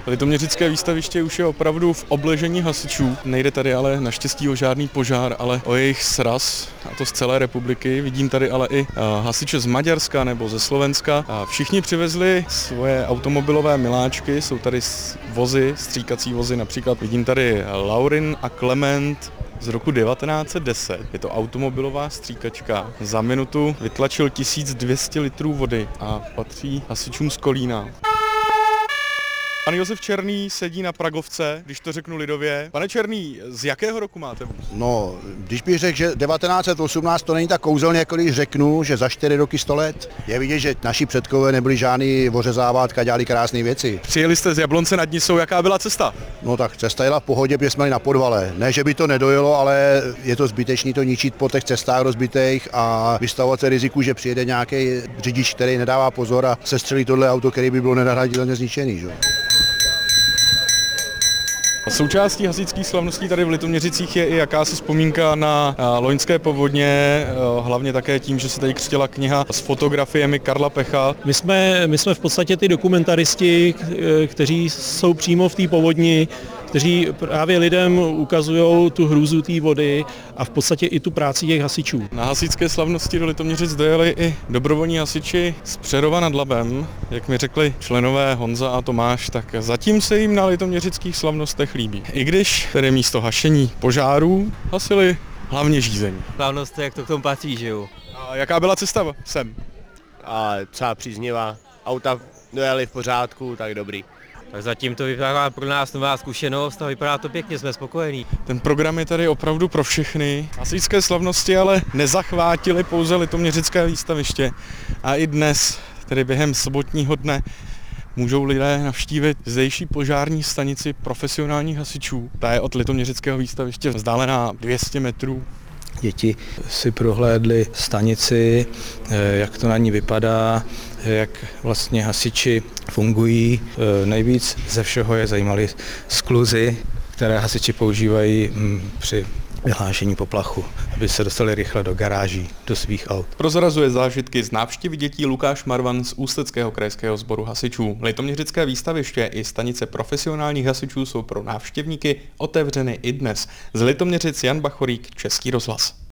Litoměřické výstaviště už je opravdu v obležení hasičů. Nejde tady ale naštěstí o žádný požár, ale o jejich sraz, a to z celé republiky. Vidím tady ale i hasiče z Maďarska nebo ze Slovenska. Všichni přivezli svoje automobilové miláčky, jsou tady vozy, stříkací vozy, například vidím tady Laurin a Klement z roku 1910. Je to automobilová stříkačka. Za minutu vytlačil 1200 litrů vody a patří hasičům z Kolína. Pan Josef Černý sedí na pragovce, když to řeknu lidově. Pane Černý, z jakého roku máte vůz? No, když bych řekl, že 1918 to není tak kouzelně, jako když řeknu, že za 4 roky 100 let. Je vidět, že naši předkové nebyli žádný ořezávátka, dělali krásné věci. Přijeli jste z Jablonce nad Nisou, jaká byla cesta? No tak cesta jela v pohodě, protože jsme jeli na podvale. Ne, že by to nedojelo, ale je to zbytečný to ničit po těch cestách rozbitých a vystavovat se riziku, že přijede nějaký řidič, který nedává pozor a sestřelí tohle auto, který by bylo nenahraditelně zničený. Že? Součástí hasičských slavností tady v Litoměřicích je i jakási vzpomínka na loňské povodně, hlavně také tím, že se tady křtila kniha s fotografiemi Karla Pecha. My jsme v podstatě ty dokumentaristi, kteří jsou přímo v té povodni, kteří právě lidem ukazují tu hrůzu té vody a v podstatě i tu práci těch hasičů. Na hasičské slavnosti do Litoměřic dojeli i dobrovolní hasiči z Přerova nad Labem, jak mi řekli členové Honza a Tomáš, tak zatím se jim na litoměřických slavnostech líbí. I když tedy místo hašení požárů hasili hlavně žízení. Slavnost, jak to k tomu patří, že jo. A jaká byla cesta sem? A třeba příznivá. Auta dojeli v pořádku, tak dobrý. Tak zatím to vypadá pro nás nová zkušenost a vypadá to pěkně, jsme spokojení. Ten program je tady opravdu pro všechny. Hasičské slavnosti ale nezachvátily pouze Litoměřické výstaviště. A i dnes, tedy během sobotního dne, můžou lidé navštívit zdejší požární stanici profesionálních hasičů. Ta je od Litoměřického výstaviště vzdálená 200 metrů. Děti si prohlédli stanici, jak to na ní vypadá, jak vlastně hasiči fungují. Nejvíc ze všeho je zajímaly skluzy, které hasiči používají při vyhlášení poplachu, aby se dostali rychle do garáží, do svých aut. Prozrazuje zážitky z návštěvy dětí Lukáš Marvan z Ústeckého krajského sboru hasičů. Litoměřické výstaviště i stanice profesionálních hasičů jsou pro návštěvníky otevřeny i dnes. Z Litoměřic Jan Bachorík, Český rozhlas.